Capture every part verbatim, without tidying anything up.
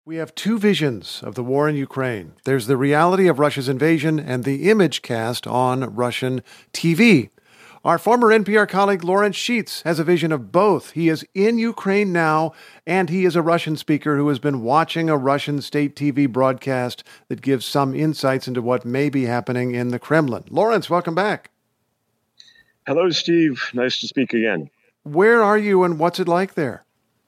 We have two visions of the war in Ukraine. There's the reality of Russia's invasion and the image cast on Russian T V. Our former N P R colleague Lawrence Sheets has a vision of both. He is in Ukraine now, and he is a Russian speaker who has been watching a Russian state T V broadcast that gives some insights into what may be happening in the Kremlin. Lawrence, welcome back. Hello, Steve. Nice to speak again. Where are you and what's it like there?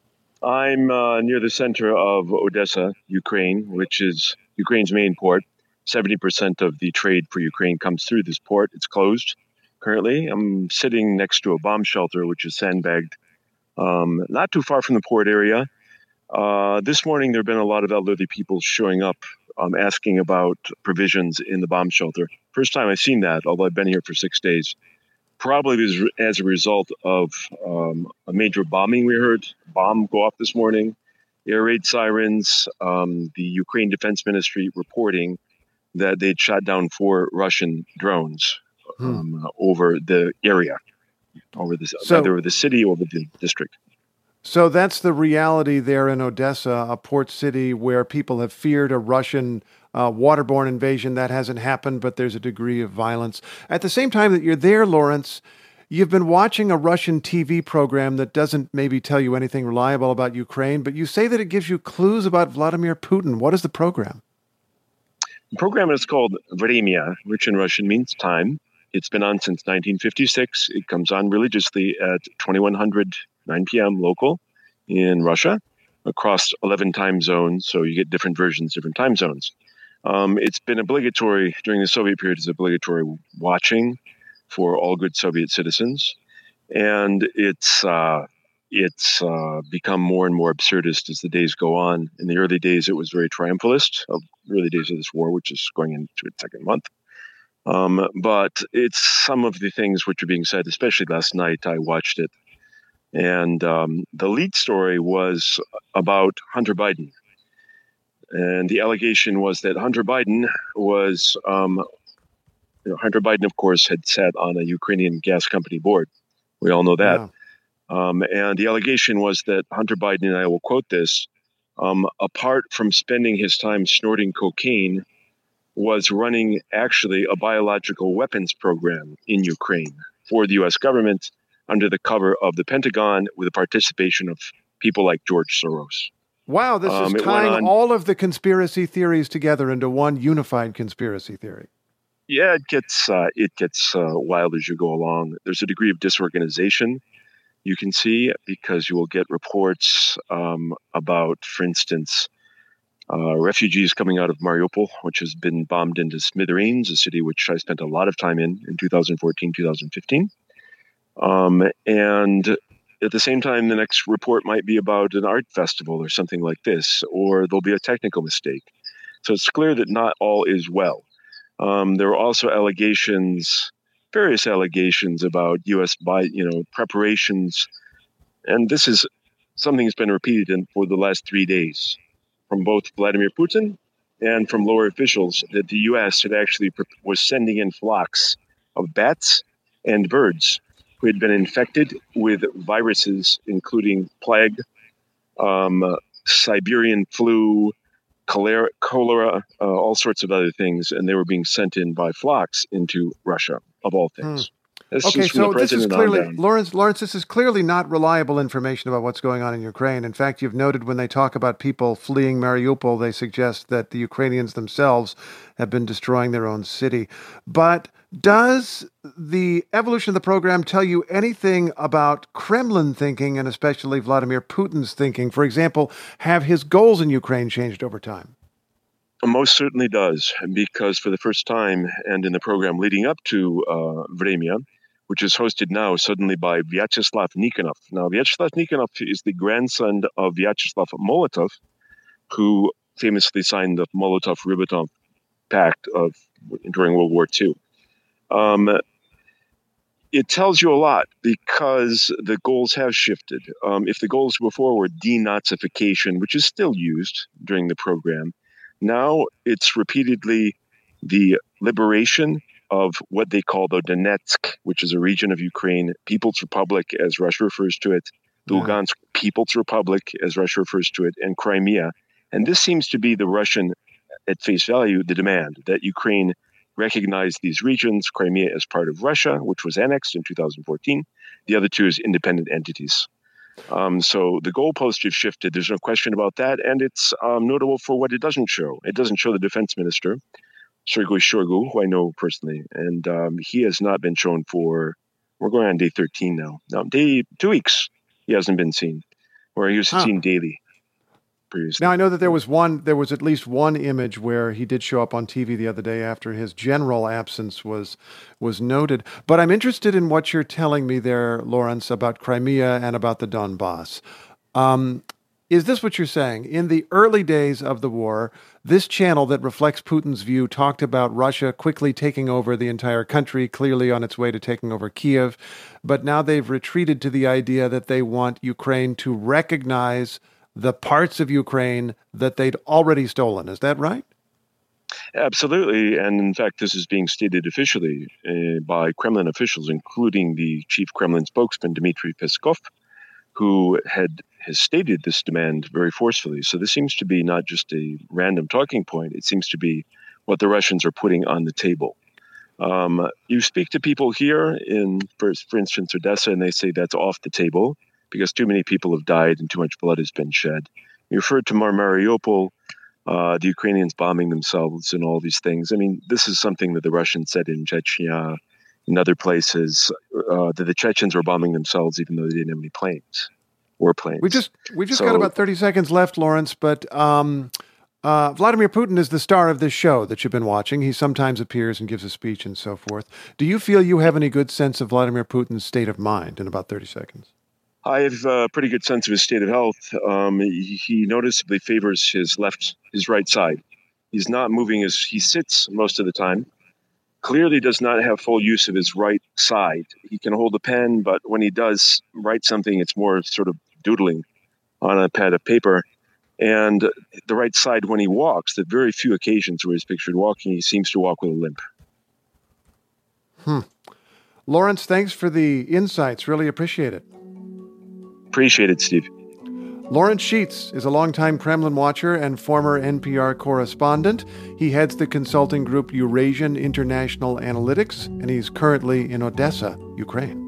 I'm uh, near the center of Odessa, Ukraine, which is Ukraine's main port. seventy percent of the trade for Ukraine comes through this port. It's closed currently. I'm sitting next to a bomb shelter, which is sandbagged, um, not too far from the port area. Uh, this morning, there have been a lot of elderly people showing up, um, asking about provisions in the bomb shelter. First time I've seen that, although I've been here for six days. Probably as, as a result of um, a major bombing we heard, bomb go off this morning, air raid sirens, um, the Ukraine Defense Ministry reporting that they'd shot down four Russian drones um, hmm. over the area, over the, so, either over the city or the district. So that's the reality there in Odessa, a port city where people have feared a Russian uh, waterborne invasion. That hasn't happened, but there's a degree of violence. At the same time that you're there, Lawrence, you've been watching a Russian T V program that doesn't maybe tell you anything reliable about Ukraine, but you say that it gives you clues about Vladimir Putin. What is the program? The program is called Vremya, which in Russian means time. It's been on since nineteen fifty-six. It comes on religiously at twenty-one hundred, nine p.m. local in Russia across eleven time zones. So you get different versions, different time zones. Um, it's been obligatory during the Soviet period, it's obligatory watching for all good Soviet citizens. And it's uh, it's uh, become more and more absurdist as the days go on. In the early days, it was very triumphalist, of the early days of this war, which is going into its second month. Um, but it's some of the things which are being said, especially last night, I watched it. And um, the lead story was about Hunter Biden. And the allegation was that Hunter Biden was, um, you know, Hunter Biden, of course, had sat on a Ukrainian gas company board. We all know that. Yeah. Um, and the allegation was that Hunter Biden, and I will quote this, um, apart from spending his time snorting cocaine, was running actually a biological weapons program in Ukraine for the U S government under the cover of the Pentagon with the participation of people like George Soros. Wow, this um, is tying all of the conspiracy theories together into one unified conspiracy theory. Yeah, it gets uh, it gets uh, wild as you go along. There's a degree of disorganization you can see because you will get reports um, about, for instance, uh, refugees coming out of Mariupol, which has been bombed into smithereens, a city which I spent a lot of time in in two thousand fourteen, two thousand fifteen. Um, and at the same time, the next report might be about an art festival or something like this, or there'll be a technical mistake. So it's clear that not all is well. Um, there are also allegations, various allegations about U S by you know preparations, and this is something that's been repeated in, for the last three days from both Vladimir Putin and from lower officials that the U S had actually pre- was sending in flocks of bats and birds who had been infected with viruses, including plague, um, uh, Siberian flu, cholera, cholera uh, all sorts of other things, and they were being sent in by flocks into Russia, of all things. Hmm. Okay, so this is clearly, Lawrence, Lawrence, this is clearly not reliable information about what's going on in Ukraine. In fact, you've noted when they talk about people fleeing Mariupol, they suggest that the Ukrainians themselves have been destroying their own city. But does the evolution of the program tell you anything about Kremlin thinking, and especially Vladimir Putin's thinking? For example, have his goals in Ukraine changed over time? Most certainly does, because for the first time, and in the program leading up to uh, Vremya, which is hosted now suddenly by Vyacheslav Nikonov. Now, Vyacheslav Nikonov is the grandson of Vyacheslav Molotov, who famously signed the Molotov-Ribbentrop Pact of during World War Two. Um, it tells you a lot because the goals have shifted. Um, if the goals before were denazification, which is still used during the program, now it's repeatedly the liberation of what they call the Donetsk, which is a region of Ukraine, People's Republic, as Russia refers to it, the yeah. Lugansk People's Republic, as Russia refers to it, and Crimea And this seems to be the Russian, at face value, the demand that Ukraine recognize these regions, Crimea as part of Russia, which was annexed in two thousand fourteen. The other two as independent entities. Um, so the goalposts have shifted. There's no question about that. And it's um, notable for what it doesn't show. It doesn't show the defense minister, Sergei Shoigu, who I know personally. And um, he has not been shown for, we're going on day thirteen now. Now, day, two weeks, he hasn't been seen, or he was huh. seen daily. Previously. Now, I know that there was one, there was at least one image where he did show up on T V the other day after his general absence was was noted. But I'm interested in what you're telling me there, Lawrence, about Crimea and about the Donbass. Um, is this what you're saying? In the early days of the war, this channel that reflects Putin's view talked about Russia quickly taking over the entire country, clearly on its way to taking over Kiev. But now they've retreated to the idea that they want Ukraine to recognize the parts of Ukraine that they'd already stolen. Is that right? Absolutely. And in fact, this is being stated officially uh, by Kremlin officials, including the chief Kremlin spokesman, Dmitry Peskov, who had has stated this demand very forcefully. So this seems to be not just a random talking point. It seems to be what the Russians are putting on the table. Um, you speak to people here in, for, for instance, Odessa, and they say that's off the table, because too many people have died and too much blood has been shed. You referred to Mariupol, uh, the Ukrainians bombing themselves and all these things. I mean, this is something that the Russians said in Chechnya, in other places, uh, that the Chechens were bombing themselves even though they didn't have any planes, warplanes. We just we just so, got about thirty seconds left, Lawrence, but um, uh, Vladimir Putin is the star of this show that you've been watching. He sometimes appears and gives a speech and so forth. Do you feel you have any good sense of Vladimir Putin's state of mind in about thirty seconds? I have a pretty good sense of his state of health. Um, he, he noticeably favors his left, his right side. He's not moving as he sits most of the time. Clearly does not have full use of his right side. He can hold a pen, but when he does write something, it's more sort of doodling on a pad of paper. And the right side, when he walks, the very few occasions where he's pictured walking, he seems to walk with a limp. Hmm. Lawrence, thanks for the insights. Really appreciate it. Appreciate it, Steve. Lawrence Sheets is a longtime Kremlin watcher and former N P R correspondent. He heads the consulting group Eurasian International Analytics, and he's currently in Odessa, Ukraine.